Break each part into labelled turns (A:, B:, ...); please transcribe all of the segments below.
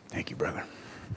A: Thank you, brother.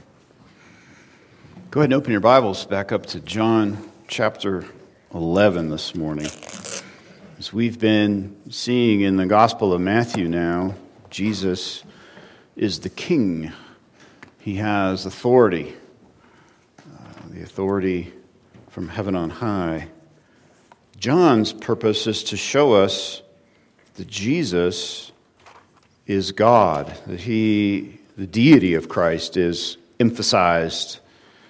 A: Go ahead and open your Bibles back up to John chapter 11 this morning. As we've been seeing in the Gospel of Matthew now, Jesus is the King. He has authority, the authority from heaven on high. John's purpose is to show us that Jesus is God, that the deity of Christ is emphasized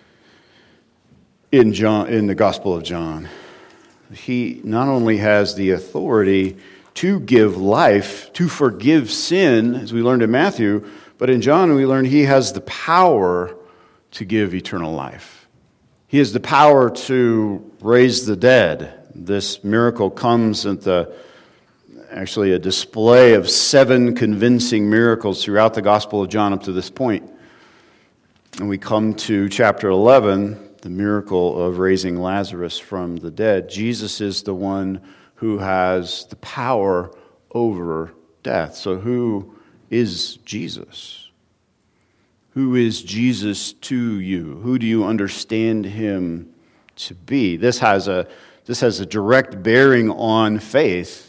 A: in the Gospel of John. He not only has the authority to give life, to forgive sin, as we learned in Matthew, but in John we learn he has the power to give eternal life. He has the power to raise the dead. This miracle comes at actually a display of 7 convincing miracles throughout the Gospel of John up to this point. And we come to chapter 11, the miracle of raising Lazarus from the dead. Jesus is the one who has the power over death. So who is Jesus? Who is Jesus to you? Who do you understand him to be? This has a direct bearing on faith.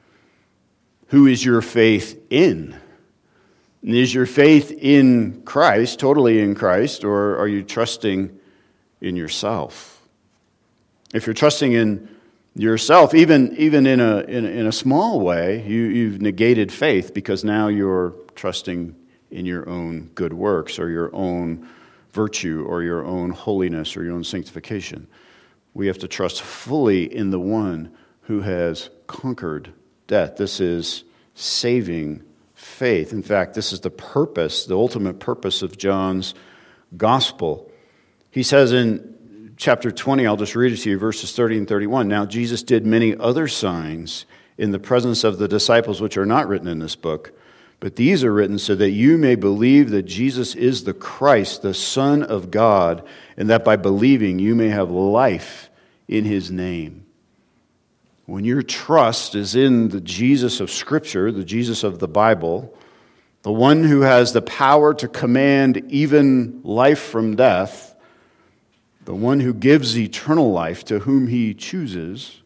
A: Who is your faith in? And is your faith in Christ, totally in Christ, or are you trusting in yourself? If you're trusting in yourself, even in a small way, you've negated faith because now you're trusting in your own good works or your own virtue or your own holiness or your own sanctification. We have to trust fully in the one who has conquered death. This is saving faith. In fact, this is the purpose, the ultimate purpose of John's gospel. He says in chapter 20, I'll just read it to you, verses 30 and 31. Now Jesus did many other signs in the presence of the disciples, which are not written in this book, but these are written so that you may believe that Jesus is the Christ, the Son of God, and that by believing you may have life in his name. When your trust is in the Jesus of Scripture, the Jesus of the Bible, the one who has the power to command even life from death, the one who gives eternal life to whom he chooses,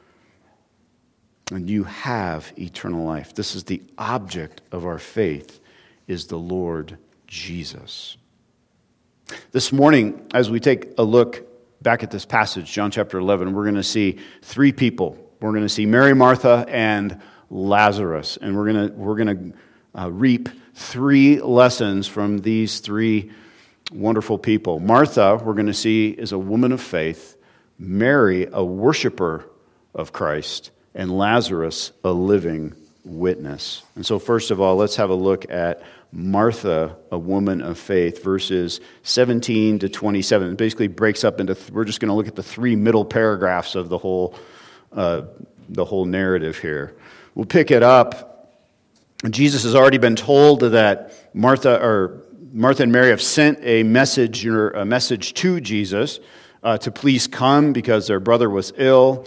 A: and you have eternal life. This is the object of our faith, is the Lord Jesus. This morning, as we take a look back at this passage, John chapter 11, we're going to see 3 people. We're going to see Mary, Martha, and Lazarus. And we're going to reap 3 lessons from these 3 wonderful people. Martha, we're going to see, is a woman of faith. Mary, a worshiper of Christ. And Lazarus, a living witness. And so first of all, let's have a look at Martha, a woman of faith, verses 17 to 27. It basically breaks up into, we're just going to look at the 3 middle paragraphs of the whole narrative here. We'll pick it up. Jesus has already been told that Martha and Mary have sent a message to Jesus to please come because their brother was ill.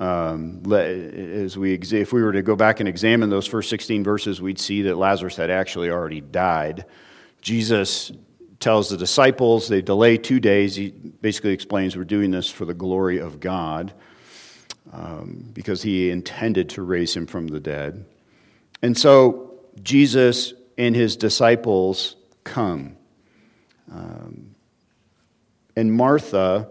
A: If we were to go back and examine those first 16 verses, we'd see that Lazarus had actually already died. Jesus tells the disciples they delay 2 days. He basically explains we're doing this for the glory of God. Because he intended to raise him from the dead. And so Jesus and his disciples come. And Martha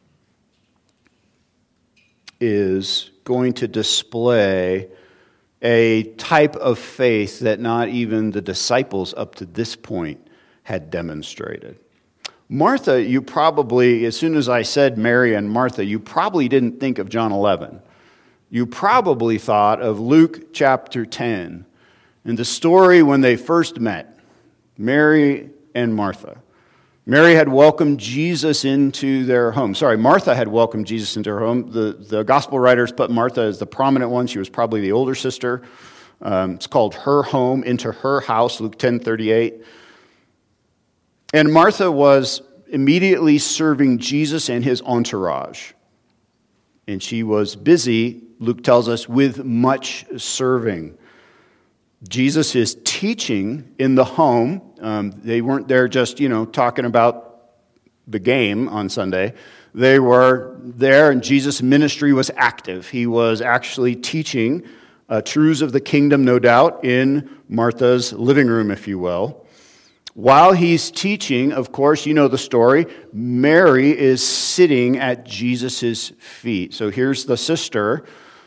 A: is going to display a type of faith that not even the disciples up to this point had demonstrated. Martha, you probably, as soon as I said Mary and Martha, you probably didn't think of John 11. You probably thought of Luke chapter 10 and the story when they first met, Mary and Martha. Mary had welcomed Jesus into their home. Martha had welcomed Jesus into her home. The gospel writers put Martha as the prominent one. She was probably the older sister. It's called her home, into her house, Luke 10:38. And Martha was immediately serving Jesus and his entourage. And she was busy, Luke tells us, with much serving. Jesus is teaching in the home. They weren't there just, talking about the game on Sunday. They were there, and Jesus' ministry was active. He was actually teaching truths of the kingdom, no doubt, in Martha's living room, if you will. While he's teaching, of course, you know the story, Mary is sitting at Jesus' feet. So here's the sister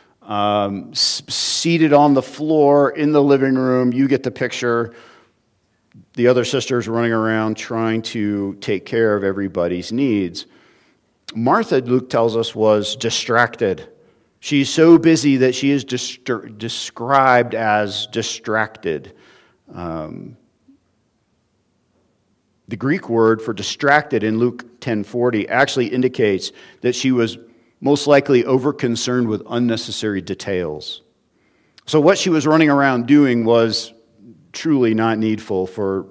A: seated on the floor in the living room. You get the picture. The other sisters running around trying to take care of everybody's needs. Martha, Luke tells us, was distracted. She's so busy that she is described as distracted. The Greek word for distracted in Luke 10:40 actually indicates that she was most likely over-concerned with unnecessary details. So what she was running around doing was truly not needful for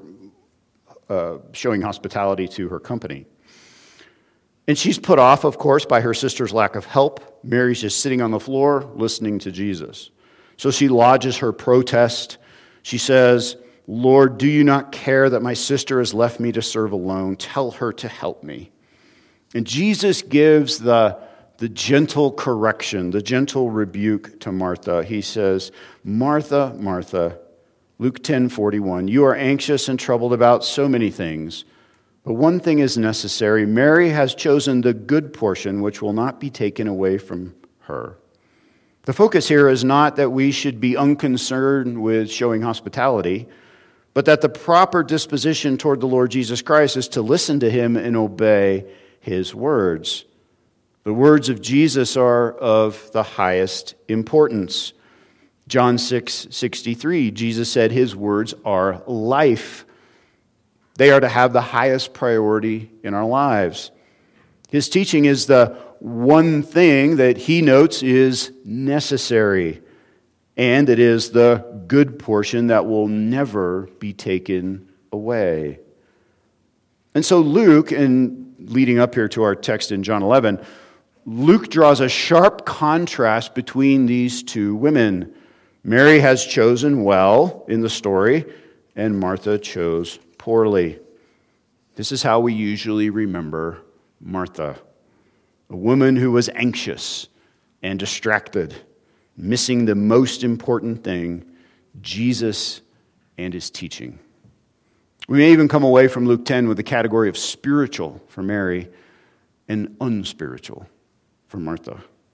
A: showing hospitality to her company. And she's put off, of course, by her sister's lack of help. Mary's just sitting on the floor listening to Jesus. So she lodges her protest. She says, "Lord, do you not care that my sister has left me to serve alone? Tell her to help me." And Jesus gives the gentle correction, the gentle rebuke to Martha. He says, "Martha, Martha," Luke 10:41, "you are anxious and troubled about so many things, but one thing is necessary. Mary has chosen the good portion, which will not be taken away from her." The focus here is not that we should be unconcerned with showing hospitality, but that the proper disposition toward the Lord Jesus Christ is to listen to him and obey his words. The words of Jesus are of the highest importance. John 6:63, Jesus said his words are life. They are to have the highest priority in our lives. His teaching is the one thing that he notes is necessary, and it is the good portion that will never be taken away. And so Luke, and leading up here to our text in John 11, Luke draws a sharp contrast between these two women. Mary has chosen well in the story, and Martha chose poorly. This is how we usually remember Martha, a woman who was anxious and distracted, missing the most important thing, Jesus and his teaching. We may even come away from Luke 10 with the category of spiritual for Mary and unspiritual for Martha.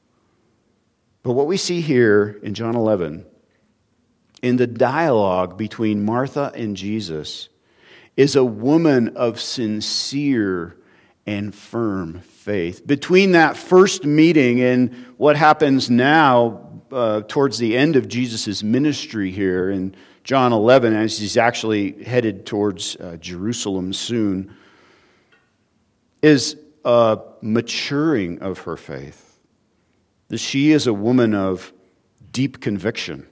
A: But what we see here in John 11, in the dialogue between Martha and Jesus, is a woman of sincere and firm faith. Between that first meeting and what happens now towards the end of Jesus' ministry here in John 11, as he's actually headed towards Jerusalem soon, is a maturing of her faith. That she is a woman of deep conviction.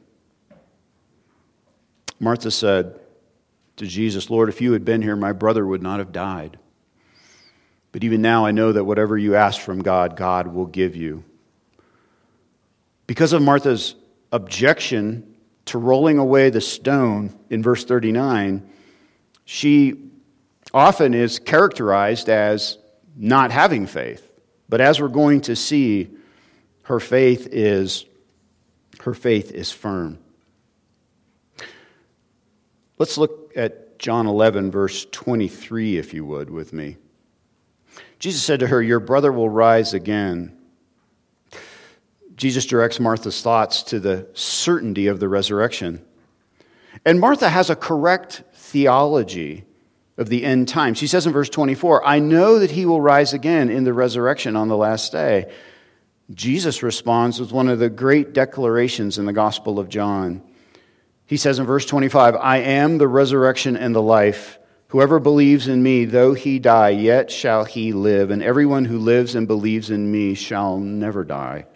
A: Martha said to Jesus, "Lord, if you had been here, my brother would not have died. But even now I know that whatever you ask from God, God will give you." Because of Martha's objection to rolling away the stone in verse 39, she often is characterized as not having faith. But as we're going to see, her faith is firm. Let's look at John 11, verse 23, if you would, with me. Jesus said to her, "Your brother will rise again." Jesus directs Martha's thoughts to the certainty of the resurrection. And Martha has a correct theology of the end times. She says in verse 24, "I know that he will rise again in the resurrection on the last day." Jesus responds with one of the great declarations in the Gospel of John. He says in verse 25, "I am the resurrection and the life. Whoever believes in me, though he die, yet shall he live. And everyone who lives and believes in me shall never die."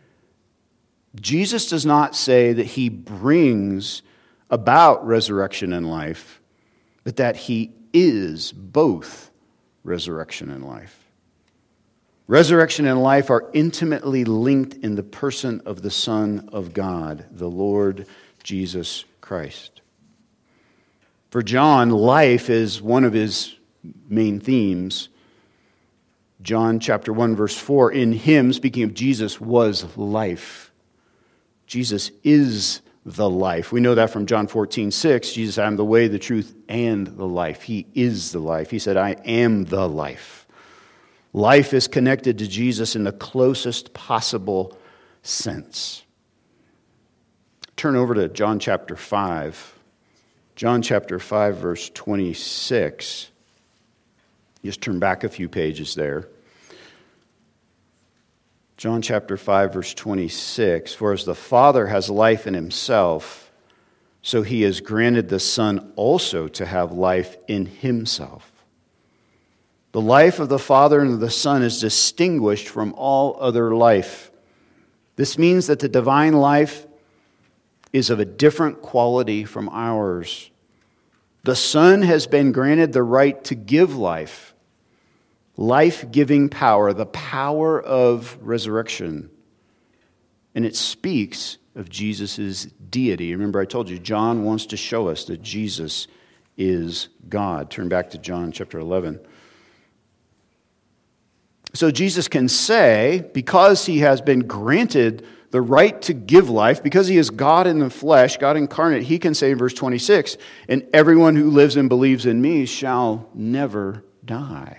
A: Jesus does not say that he brings about resurrection and life, but that he is both resurrection and life. Resurrection and life are intimately linked in the person of the Son of God, the Lord Jesus Christ. For John, life is one of his main themes. John chapter 1, verse 4, in him, speaking of Jesus, was life. Jesus is the life. We know that from John 14:6. Jesus said, I am the way, the truth, and the life. He is the life. He said, I am the life. Life is connected to Jesus in the closest possible sense. Turn over to John chapter 5. John chapter 5, verse 26. Just turn back a few pages there. John chapter 5, verse 26. For as the Father has life in himself, so he has granted the Son also to have life in himself. The life of the Father and of the Son is distinguished from all other life. This means that the divine life is of a different quality from ours. The Son has been granted the right to give life, life-giving power, the power of resurrection. And it speaks of Jesus' deity. Remember, I told you, John wants to show us that Jesus is God. Turn back to John chapter 11. So Jesus can say, because he has been granted the right to give life, because he is God in the flesh, God incarnate, he can say in verse 26, and everyone who lives and believes in me shall never die.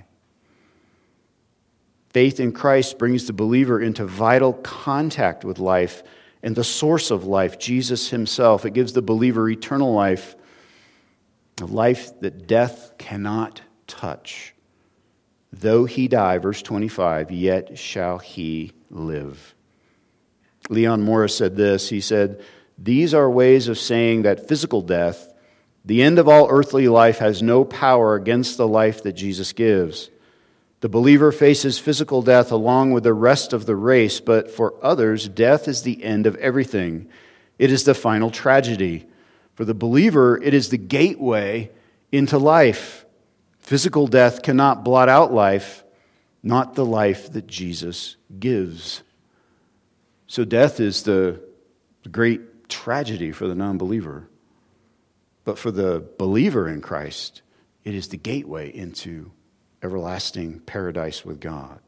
A: Faith in Christ brings the believer into vital contact with life and the source of life, Jesus himself. It gives the believer eternal life, a life that death cannot touch. Though he die, verse 25, yet shall he live. Leon Morris said this. He said, these are ways of saying that physical death, the end of all earthly life, has no power against the life that Jesus gives. The believer faces physical death along with the rest of the race, but for others, death is the end of everything. It is the final tragedy. For the believer, it is the gateway into life. Physical death cannot blot out life, not the life that Jesus gives. So death is the great tragedy for the non-believer. But for the believer in Christ, it is the gateway into everlasting paradise with God.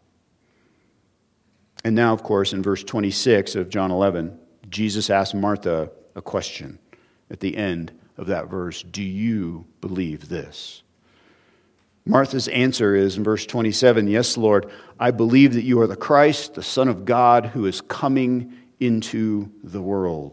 A: And now, of course, in verse 26 of John 11, Jesus asked Martha a question at the end of that verse. Do you believe this? Martha's answer is in verse 27, yes, Lord, I believe that you are the Christ, the Son of God, who is coming into the world.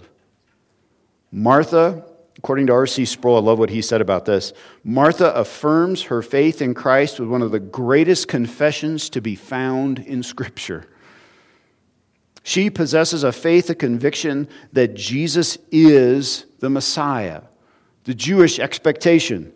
A: Martha, according to R.C. Sproul, I love what he said about this. Martha affirms her faith in Christ with one of the greatest confessions to be found in Scripture. She possesses a faith, a conviction that Jesus is the Messiah, the Jewish expectation,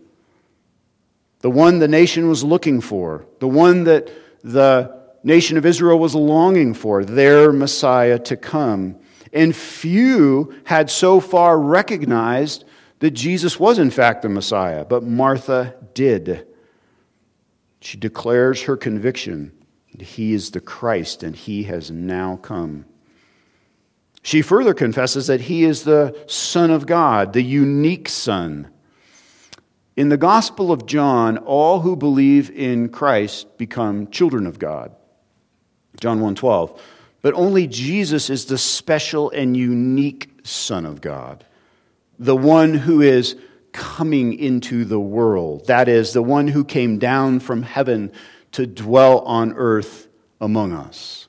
A: the one the nation was looking for, the one that the nation of Israel was longing for, their Messiah to come. And few had so far recognized that Jesus was in fact the Messiah, but Martha did. She declares her conviction that he is the Christ and he has now come. She further confesses that he is the Son of God, the unique Son. In the Gospel of John, all who believe in Christ become children of God. John 1:12. But only Jesus is the special and unique Son of God, the one who is coming into the world. That is, the one who came down from heaven to dwell on earth among us.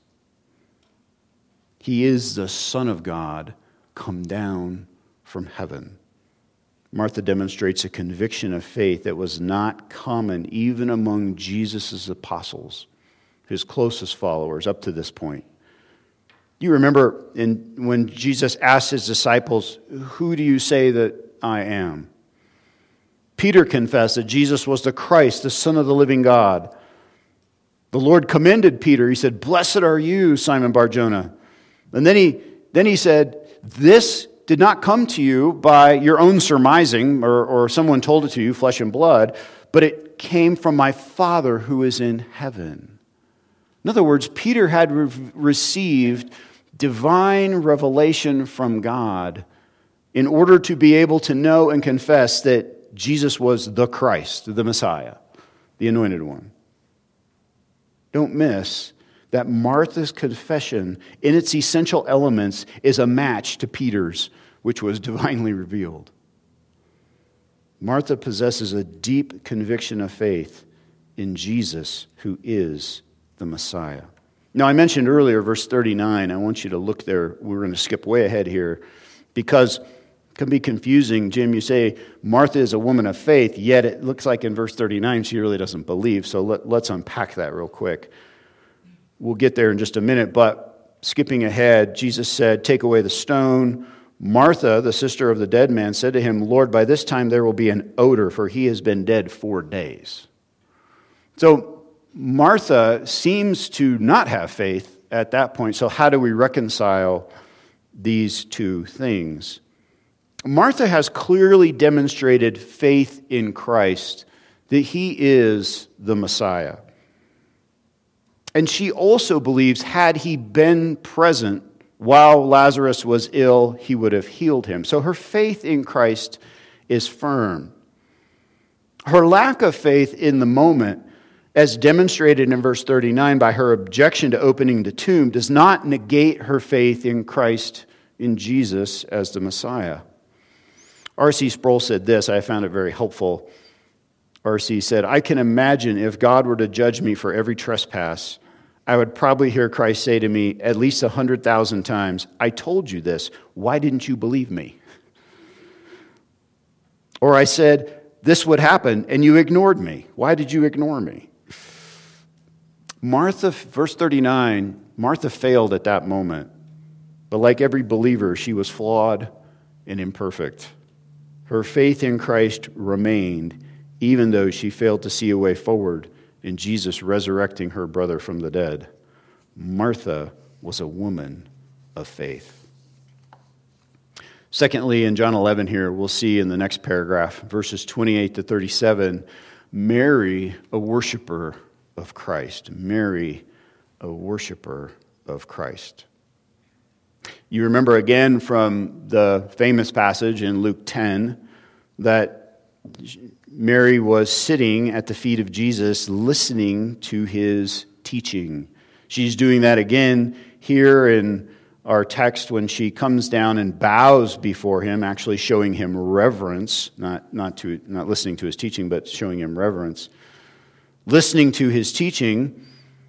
A: He is the Son of God come down from heaven. Martha demonstrates a conviction of faith that was not common even among Jesus' apostles, his closest followers up to this point. You remember when Jesus asked his disciples, who do you say that I am? Peter confessed that Jesus was the Christ, the Son of the living God. The Lord commended Peter. He said, blessed are you, Simon Bar-Jonah. And then he said, this did not come to you by your own surmising or someone told it to you, flesh and blood, but it came from my Father who is in heaven. In other words, Peter had received divine revelation from God in order to be able to know and confess that Jesus was the Christ, the Messiah, the Anointed One. Don't miss that Martha's confession, in its essential elements, is a match to Peter's, which was divinely revealed. Martha possesses a deep conviction of faith in Jesus, who is the Messiah. Now, I mentioned earlier, verse 39. I want you to look there. We're going to skip way ahead here because it can be confusing. Jim, you say Martha is a woman of faith, yet it looks like in verse 39 she really doesn't believe. So let's unpack that real quick. We'll get there in just a minute, but skipping ahead, Jesus said, "Take away the stone." Martha, the sister of the dead man, said to him, "Lord, by this time there will be an odor, for he has been dead 4 days." So Martha seems to not have faith at that point. So how do we reconcile these two things? Martha has clearly demonstrated faith in Christ, that he is the Messiah. And she also believes, had he been present while Lazarus was ill, he would have healed him. So her faith in Christ is firm. Her lack of faith in the moment, as demonstrated in verse 39 by her objection to opening the tomb, does not negate her faith in Christ, in Jesus, as the Messiah. R.C. Sproul said this, I found it very helpful. R.C. said, "I can imagine if God were to judge me for every trespass, I would probably hear Christ say to me at least 100,000 times, 'I told you this. Why didn't you believe me?' Or I said, 'This would happen, and you ignored me. Why did you ignore me?'" Martha, verse 39, Martha failed at that moment. But like every believer, she was flawed and imperfect. Her faith in Christ remained, even though she failed to see a way forward in Jesus resurrecting her brother from the dead. Martha was a woman of faith. Secondly, in John 11 here, we'll see in the next paragraph, verses 28 to 37, Mary, a worshiper of Christ. Mary, a worshiper of Christ. You remember again from the famous passage in Luke 10 that Mary was sitting at the feet of Jesus listening to his teaching. She's doing that again here in our text when she comes down and bows before him, actually showing him reverence, not listening to his teaching, but showing him reverence. Listening to his teaching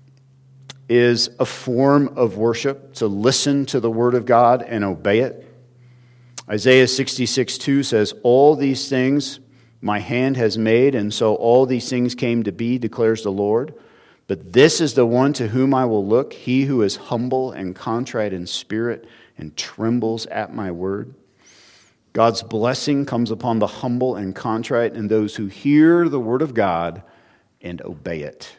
A: is a form of worship, to listen to the word of God and obey it. Isaiah 66:2 says, "All these things my hand has made, and so all these things came to be, declares the Lord. But this is the one to whom I will look, he who is humble and contrite in spirit and trembles at my word." God's blessing comes upon the humble and contrite and those who hear the word of God and obey it.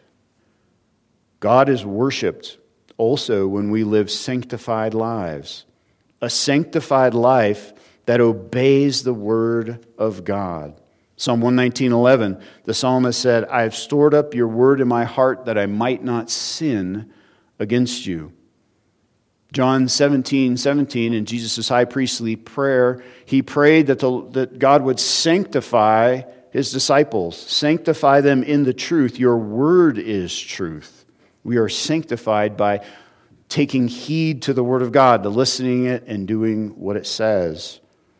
A: God is worshiped also when we live sanctified lives. A sanctified life that obeys the word of God. Psalm 119:11, the psalmist said, "I have stored up your word in my heart that I might not sin against you." John 17:17, in Jesus' high priestly prayer, he prayed that God would sanctify his disciples. Sanctify them in the truth. Your word is truth. We are sanctified by taking heed to the word of God, to listening it and doing what it says.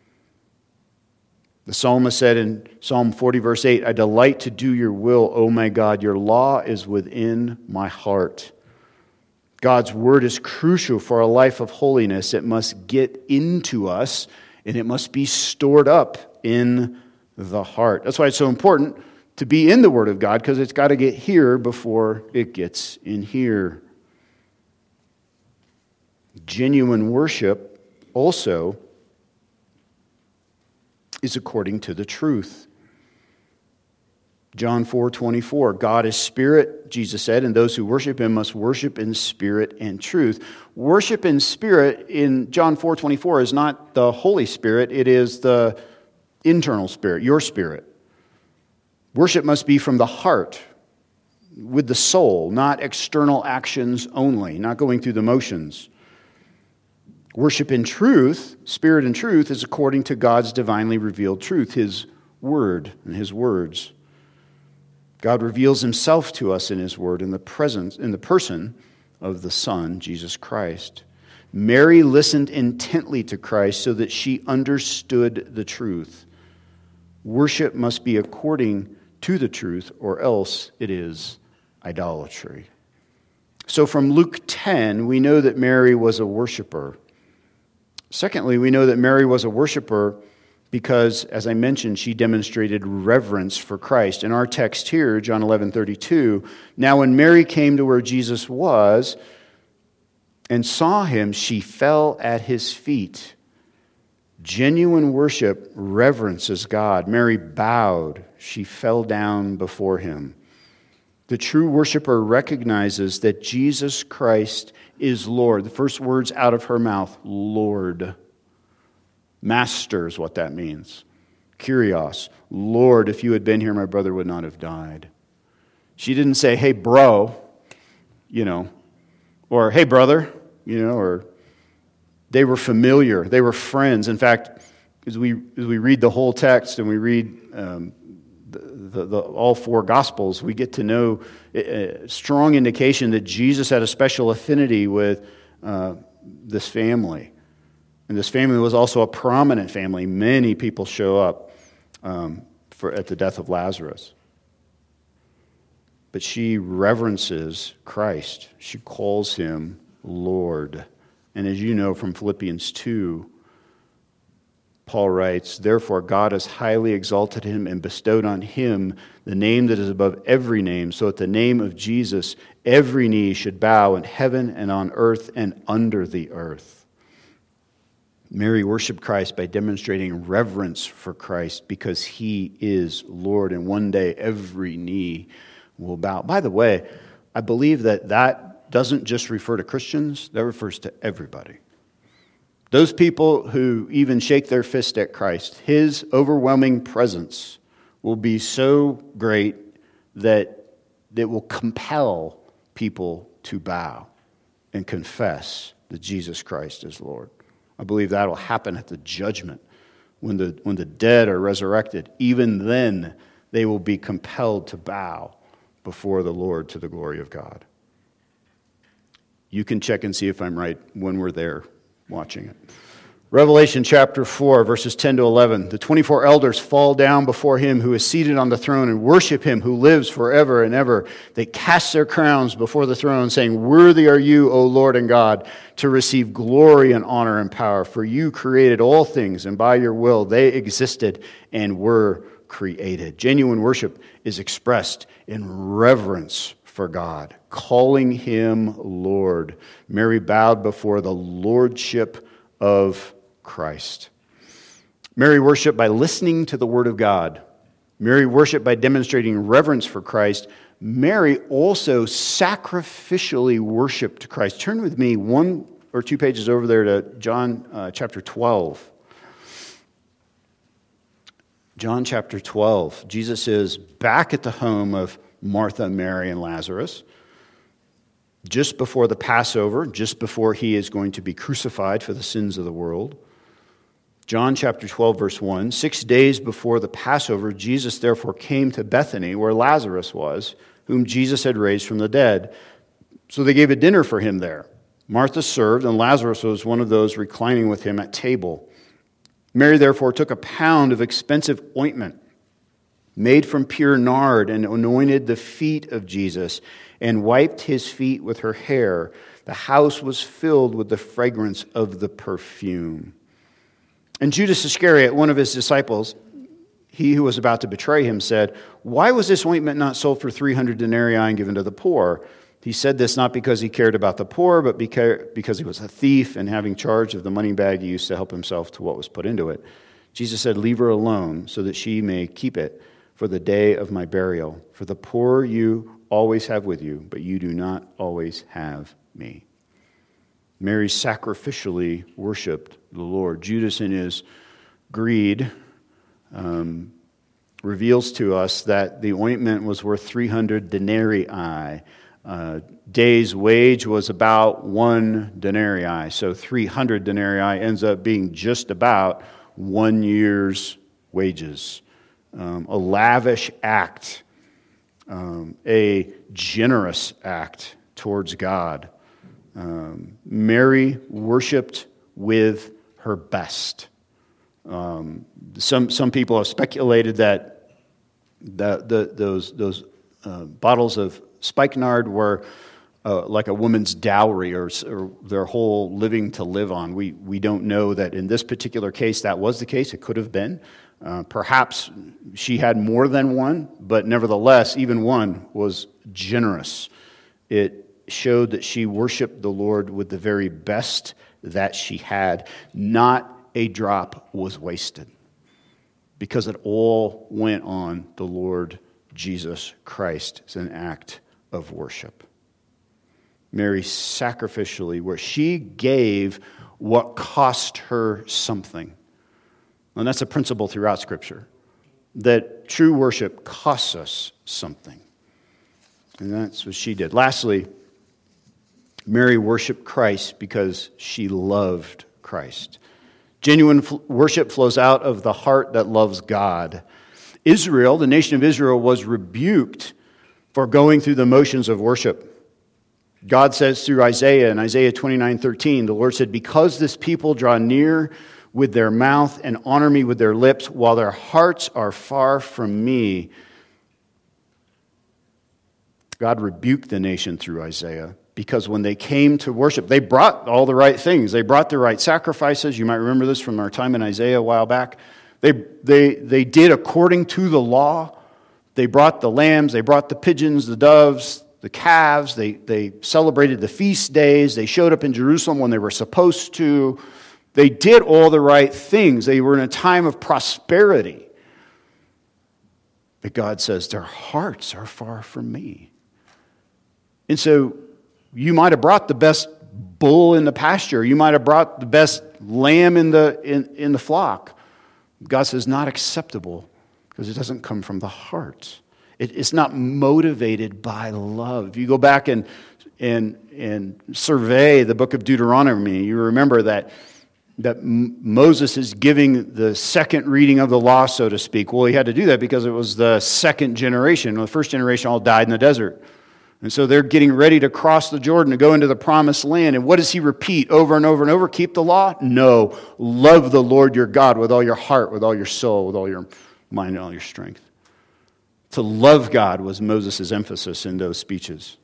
A: The psalmist said in Psalm 40, verse 8, "I delight to do your will, O my God. Your law is within my heart." God's word is crucial for a life of holiness. It must get into us, and it must be stored up in the heart. That's why it's so important to be in the word of God, because it's got to get here before it gets in here. Genuine worship also is according to the truth. John 4:24, God is spirit, Jesus said, and those who worship him must worship in spirit and truth. Worship in spirit in John 4:24 is not the Holy Spirit, it is the internal spirit, your spirit. Worship must be from the heart, with the soul, not external actions only, not going through the motions. Worship in truth, spirit and truth, is according to God's divinely revealed truth, His Word and His words. God reveals Himself to us in His Word in the person of the Son, Jesus Christ. Mary listened intently to Christ so that she understood the truth. Worship must be according to the truth, or else it is idolatry. So from Luke 10, we know that Mary was a worshiper. Secondly, we know that Mary was a worshiper because, as I mentioned, she demonstrated reverence for Christ. In our text here, John 11:32, now when Mary came to where Jesus was and saw him, she fell at his feet. Genuine worship reverences God. Mary bowed. She fell down before him. The true worshiper recognizes that Jesus Christ is Lord. The first words out of her mouth, Lord. Master is what that means. Kyrios, Lord, if you had been here, my brother would not have died. She didn't say, hey, bro, or hey, brother, or they were familiar. They were friends. In fact, as we read the whole text and we read all four Gospels, we get to know a strong indication that Jesus had a special affinity with this family. And this family was also a prominent family. Many people show up at the death of Lazarus. But she reverences Christ. She calls him Lord. And as you know from Philippians 2, Paul writes, therefore God has highly exalted him and bestowed on him the name that is above every name, so at the name of Jesus every knee should bow in heaven and on earth and under the earth. Mary worshiped Christ by demonstrating reverence for Christ because he is Lord, and one day every knee will bow. By the way, I believe that doesn't just refer to Christians, that refers to everybody. Those people who even shake their fist at Christ, his overwhelming presence will be so great that it will compel people to bow and confess that Jesus Christ is Lord. I believe that will happen at the judgment when the dead are resurrected. Even then, they will be compelled to bow before the Lord to the glory of God. You can check and see if I'm right when we're there watching it. Revelation chapter 4, verses 10 to 11. The 24 elders fall down before him who is seated on the throne and worship him who lives forever and ever. They cast their crowns before the throne, saying, worthy are you, O Lord and God, to receive glory and honor and power. For you created all things, and by your will they existed and were created. Genuine worship is expressed in reverence for God, calling him Lord. Mary bowed before the lordship of Christ. Mary worshiped by listening to the Word of God. Mary worshiped by demonstrating reverence for Christ. Mary also sacrificially worshiped Christ. Turn with me 1 or 2 pages over there to John chapter 12. John chapter 12. Jesus is back at the home of Martha, Mary, and Lazarus. Just before the Passover, just before he is going to be crucified for the sins of the world. John chapter 12, verse 1, 6 days before the Passover, Jesus therefore came to Bethany, where Lazarus was, whom Jesus had raised from the dead. So they gave a dinner for him there. Martha served, and Lazarus was one of those reclining with him at table. Mary therefore took a pound of expensive ointment made from pure nard and anointed the feet of Jesus and wiped his feet with her hair. The house was filled with the fragrance of the perfume. And Judas Iscariot, one of his disciples, he who was about to betray him, said, why was this ointment not sold for 300 denarii and given to the poor? He said this not because he cared about the poor, but because he was a thief, and having charge of the money bag, he used to help himself to what was put into it. Jesus said, leave her alone so that she may keep it for the day of my burial. For the poor you always have with you, but you do not always have me. Mary sacrificially worshiped the Lord. Judas, in his greed, reveals to us that the ointment was worth 300 denarii, Day's wage was about 1 denarii, so 300 denarii ends up being just about 1 year's wages. A lavish act, a generous act towards God. Mary worshiped with her best. Some people have speculated that those bottles of spikenard were like a woman's dowry or their whole living to live on. We don't know that in this particular case that was the case. It could have been. Perhaps she had more than one, but nevertheless, even one was generous. It showed that she worshiped the Lord with the very best that she had. Not a drop was wasted, because it all went on the Lord Jesus Christ as an act of worship. Mary sacrificially, where she gave what cost her something. And that's a principle throughout Scripture, that true worship costs us something. And that's what she did. Lastly, Mary worshiped Christ because she loved Christ. Genuine worship flows out of the heart that loves God. Israel, the nation of Israel, was rebuked for going through the motions of worship. God says through Isaiah, in Isaiah 29:13, the Lord said, "Because this people draw near with their mouth and honor me with their lips, while their hearts are far from me." God rebuked the nation through Isaiah, because when they came to worship, they brought all the right things. They brought the right sacrifices. You might remember this from our time in Isaiah a while back. They did according to the law. They brought the lambs, they brought the pigeons, the doves, the calves. They celebrated the feast days. They showed up in Jerusalem when they were supposed to. They did all the right things. They were in a time of prosperity. But God says, their hearts are far from me. And so you might have brought the best bull in the pasture. You might have brought the best lamb in the flock. God says, not acceptable, because it doesn't come from the heart. It's not motivated by love. If you go back and survey the book of Deuteronomy, you remember that Moses is giving the second reading of the law, so to speak. Well, he had to do that because it was the second generation. The first generation all died in the desert. And so they're getting ready to cross the Jordan to go into the promised land. And what does he repeat over and over and over? Keep the law? No. Love the Lord your God with all your heart, with all your soul, with all your mind, and all your strength. To love God was Moses' emphasis in those speeches.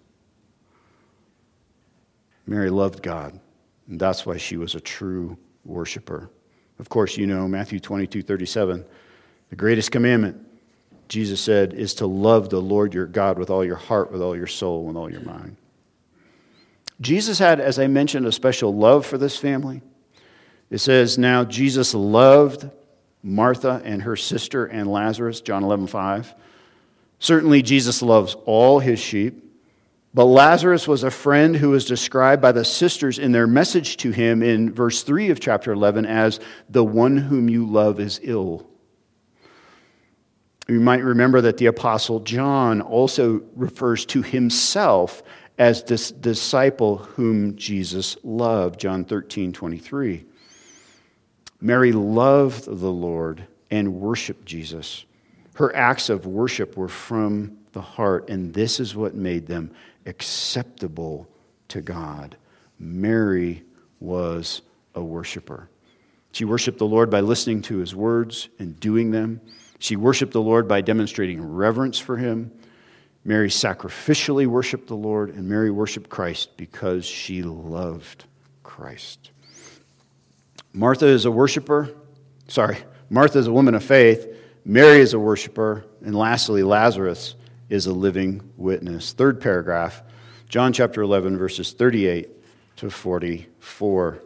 A: Mary loved God, and that's why she was a true worshiper. Of course, you know, Matthew 22:37, the greatest commandment, Jesus said, is to love the Lord your God with all your heart, with all your soul, with all your mind. Jesus had, as I mentioned, a special love for this family. It says, now Jesus loved Martha and her sister and Lazarus, John 11:5. Certainly Jesus loves all his sheep, but Lazarus was a friend who was described by the sisters in their message to him in verse 3 of chapter 11 as the one whom you love is ill. You might remember that the Apostle John also refers to himself as this disciple whom Jesus loved, John 13:23. Mary loved the Lord and worshiped Jesus. Her acts of worship were from the heart, and this is what made them acceptable to God. Mary was a worshiper. She worshiped the Lord by listening to his words and doing them. She worshiped the Lord by demonstrating reverence for him. Mary sacrificially worshiped the Lord, and Mary worshiped Christ because she loved Christ. Martha is a worshiper. Martha is a woman of faith. Mary is a worshiper. And lastly, Lazarus is a living witness. Third paragraph, John chapter 11, verses 38 to 44.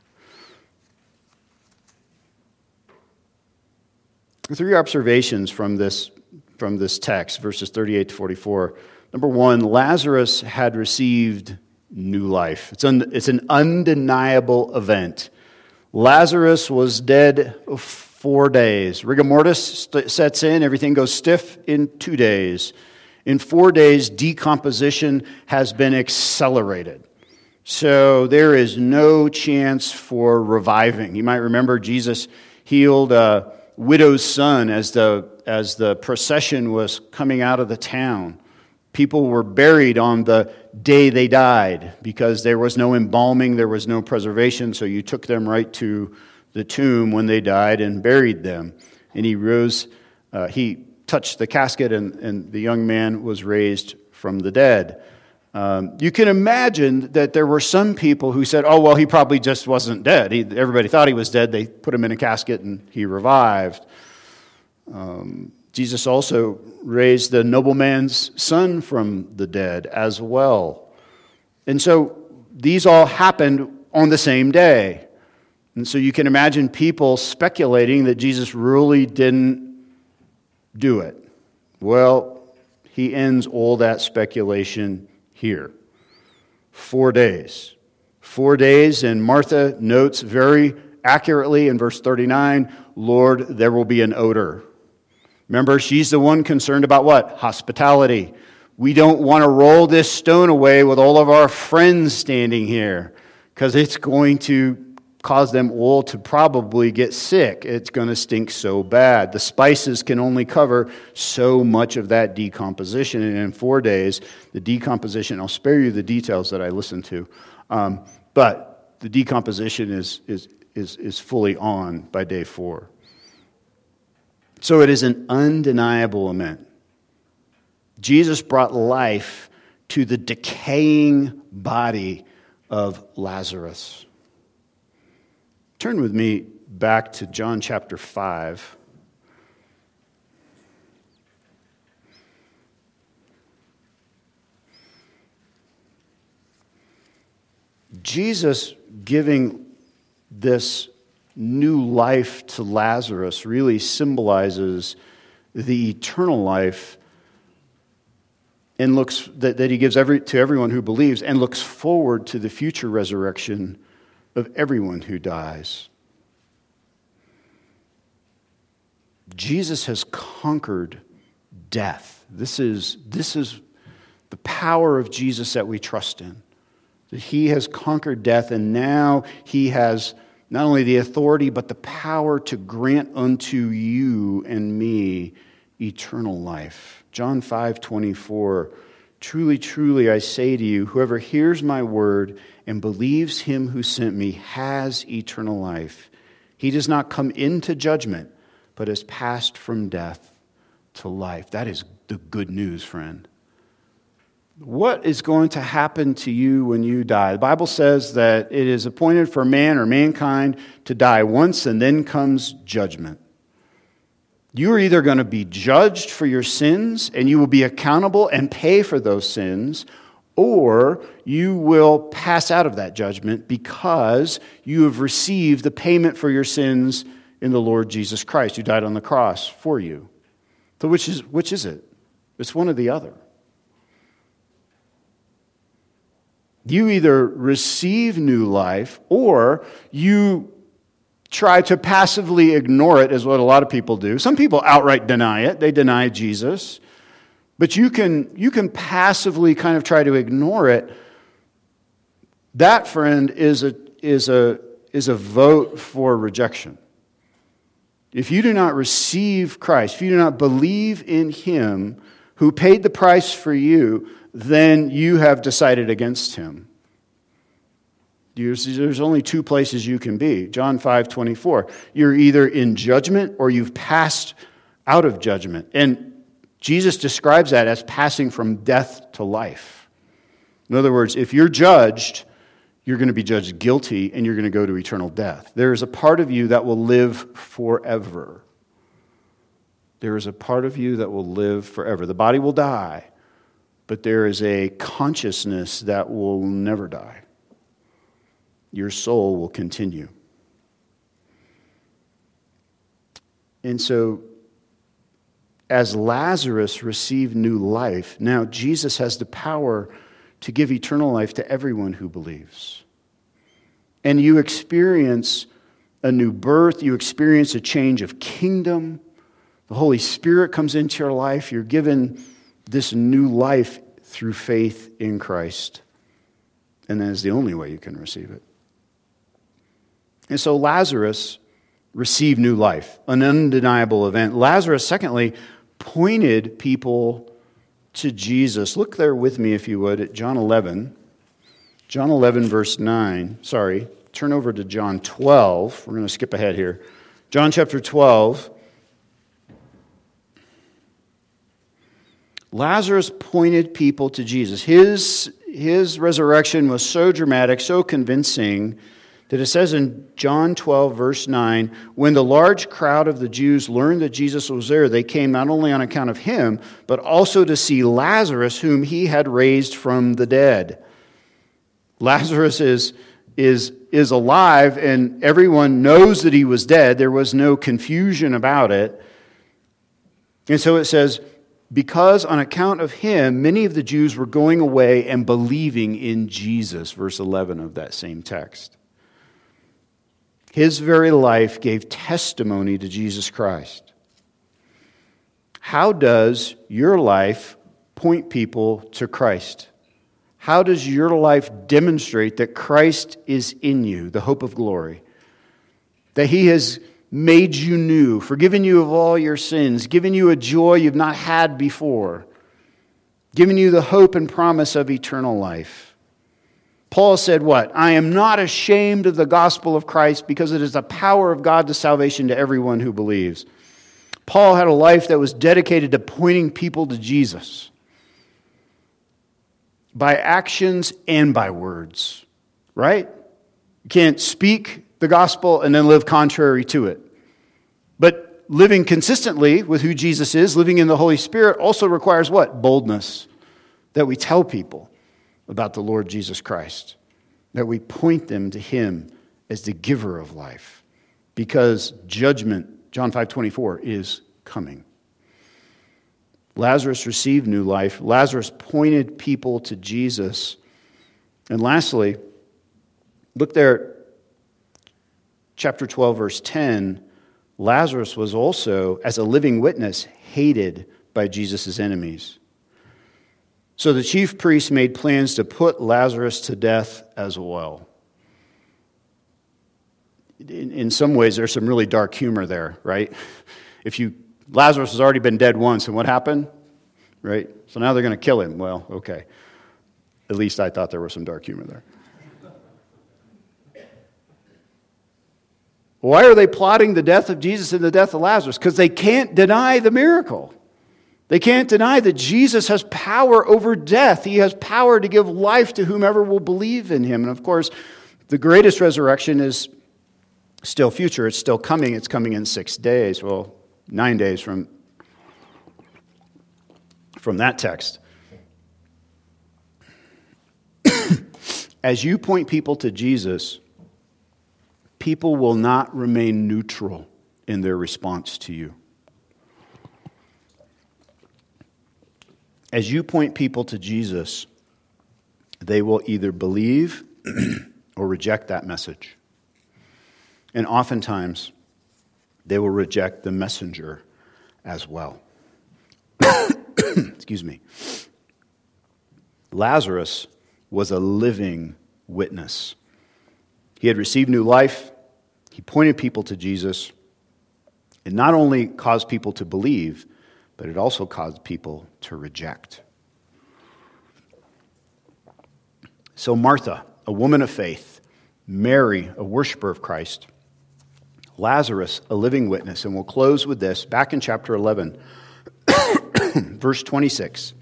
A: Three observations from this text, verses 38 to 44. Number one, Lazarus had received new life. It's an undeniable event. Lazarus was dead 4 days. Rigor mortis sets in. Everything goes stiff in 2 days. In 4 days, decomposition has been accelerated. So there is no chance for reviving. You might remember Jesus healed a widow's son as the procession was coming out of the town. People were buried on the day they died because there was no embalming, there was no preservation, so you took them right to the tomb when they died and buried them. And he rose, he touched the casket, and the young man was raised from the dead. You can imagine that there were some people who said, oh, well, he probably just wasn't dead. Everybody thought he was dead. They put him in a casket and he revived. Jesus also raised the nobleman's son from the dead as well. And so these all happened on the same day. And so you can imagine people speculating that Jesus really didn't do it. Well, he ends all that speculation here. 4 days. 4 days, and Martha notes very accurately in verse 39, Lord, there will be an odor. Remember, she's the one concerned about what? Hospitality. We don't want to roll this stone away with all of our friends standing here because it's going to cause them all to probably get sick. It's going to stink so bad. The spices can only cover so much of that decomposition. And in 4 days, the decomposition, I'll spare you the details that I listened to, but the decomposition is fully on by day 4. So it is an undeniable event. Jesus brought life to the decaying body of Lazarus. Turn with me back to John chapter 5. Jesus giving this new life to Lazarus really symbolizes the eternal life and looks that he gives to everyone who believes and looks forward to the future resurrection of everyone who dies. Jesus has conquered death. This is the power of Jesus that we trust in. That he has conquered death, and now he has not only the authority but the power to grant unto you and me eternal life. John 5:24. Truly, truly, I say to you, whoever hears my word and believes him who sent me has eternal life. He does not come into judgment, but has passed from death to life. That is the good news, friend. What is going to happen to you when you die? The Bible says that it is appointed for man or mankind to die once, and then comes judgment. You are either going to be judged for your sins, and you will be accountable and pay for those sins, or you will pass out of that judgment because you have received the payment for your sins in the Lord Jesus Christ, who died on the cross for you. So which is it? It's one or the other. You either receive new life, or you try to passively ignore it, is what a lot of people do. Some people outright deny it. They deny Jesus. But you can passively kind of try to ignore it. That, friend, is a vote for rejection. If you do not receive Christ, if you do not believe in him who paid the price for you, then you have decided against him. There's only two places you can be. John 5:24. You're either in judgment or you've passed out of judgment. And Jesus describes that as passing from death to life. In other words, if you're judged, you're going to be judged guilty and you're going to go to eternal death. There is a part of you that will live forever. There is a part of you that will live forever. The body will die, but there is a consciousness that will never die. Your soul will continue. And so, as Lazarus received new life, now Jesus has the power to give eternal life to everyone who believes. And you experience a new birth, you experience a change of kingdom. The Holy Spirit comes into your life, you're given this new life through faith in Christ. And that is the only way you can receive it. And so Lazarus received new life, an undeniable event. Lazarus, secondly, pointed people to Jesus. Look there with me, if you would, at John 11. John 11, verse 9. Sorry, turn over to John 12. We're going to skip ahead here. John chapter 12. Lazarus pointed people to Jesus. His resurrection was so dramatic, so convincing, that it says in John 12, verse 9, when the large crowd of the Jews learned that Jesus was there, they came not only on account of him, but also to see Lazarus, whom he had raised from the dead. Lazarus is alive, and everyone knows that he was dead. There was no confusion about it. And so it says, because on account of him, many of the Jews were going away and believing in Jesus, verse 11 of that same text. His very life gave testimony to Jesus Christ. How does your life point people to Christ? How does your life demonstrate that Christ is in you, the hope of glory? That he has made you new, forgiven you of all your sins, given you a joy you've not had before, given you the hope and promise of eternal life. Paul said what? I am not ashamed of the gospel of Christ because it is the power of God to salvation to everyone who believes. Paul had a life that was dedicated to pointing people to Jesus by actions and by words, right? You can't speak the gospel and then live contrary to it. But living consistently with who Jesus is, living in the Holy Spirit, also requires what? Boldness. That we tell people about the Lord Jesus Christ. That we point them to him as the giver of life. Because judgment, John 5:24, is coming. Lazarus received new life. Lazarus pointed people to Jesus. And lastly, look there, chapter 12, verse 10. Lazarus was also, as a living witness, hated by Jesus' enemies. So the chief priests made plans to put Lazarus to death as well. In some ways, there's some really dark humor there, right? Lazarus has already been dead once, and what happened? Right? So now they're going to kill him. Well, okay. At least I thought there was some dark humor there. Why are they plotting the death of Jesus and the death of Lazarus? Because they can't deny the miracle. They can't deny that Jesus has power over death. He has power to give life to whomever will believe in him. And of course, the greatest resurrection is still future. It's still coming. It's coming in 6 days. Well, 9 days from that text. As you point people to Jesus, people will not remain neutral in their response to you. As you point people to Jesus, they will either believe or reject that message. And oftentimes, they will reject the messenger as well. Excuse me. Lazarus was a living witness. He had received new life. He pointed people to Jesus. It not only caused people to believe, but it also caused people to reject. So Martha, a woman of faith, Mary, a worshiper of Christ, Lazarus, a living witness. And we'll close with this, back in chapter 11, verse 26.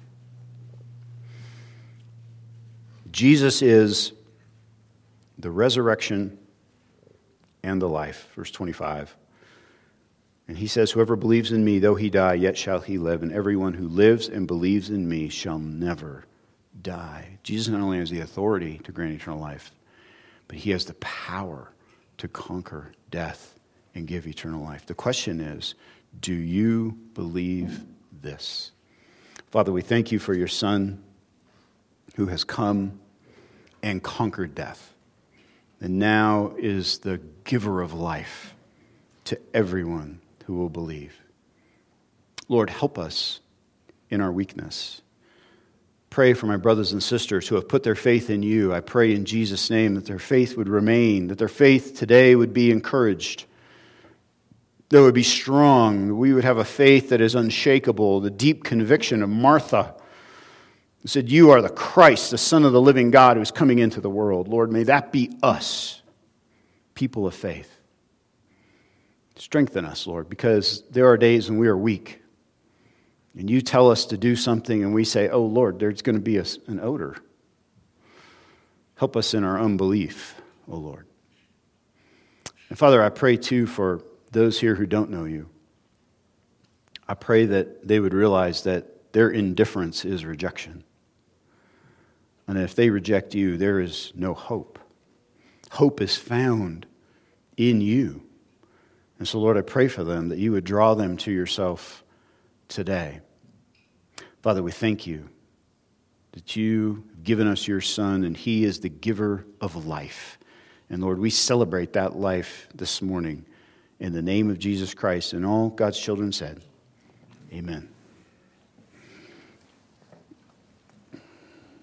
A: Jesus is the resurrection and the life. Verse 25. And he says, whoever believes in me, though he die, yet shall he live. And everyone who lives and believes in me shall never die. Jesus not only has the authority to grant eternal life, but he has the power to conquer death and give eternal life. The question is, do you believe this? Father, we thank you for your Son who has come and conquered death, and now is the giver of life to everyone who will believe. Lord, help us in our weakness. Pray for my brothers and sisters who have put their faith in you. I pray in Jesus' name that their faith would remain, that their faith today would be encouraged, that it would be strong, that we would have a faith that is unshakable, the deep conviction of Martha who said, you are the Christ, the Son of the living God who is coming into the world. Lord, may that be us, people of faith. Strengthen us, Lord, because there are days when we are weak. And you tell us to do something and we say, oh, Lord, there's going to be an odor. Help us in our unbelief, oh, Lord. And Father, I pray too for those here who don't know you. I pray that they would realize that their indifference is rejection. And if they reject you, there is no hope. Hope is found in you. And so, Lord, I pray for them that you would draw them to yourself today. Father, we thank you that you have given us your Son, and he is the giver of life. And Lord, we celebrate that life this morning in the name of Jesus Christ. And all God's children said, amen.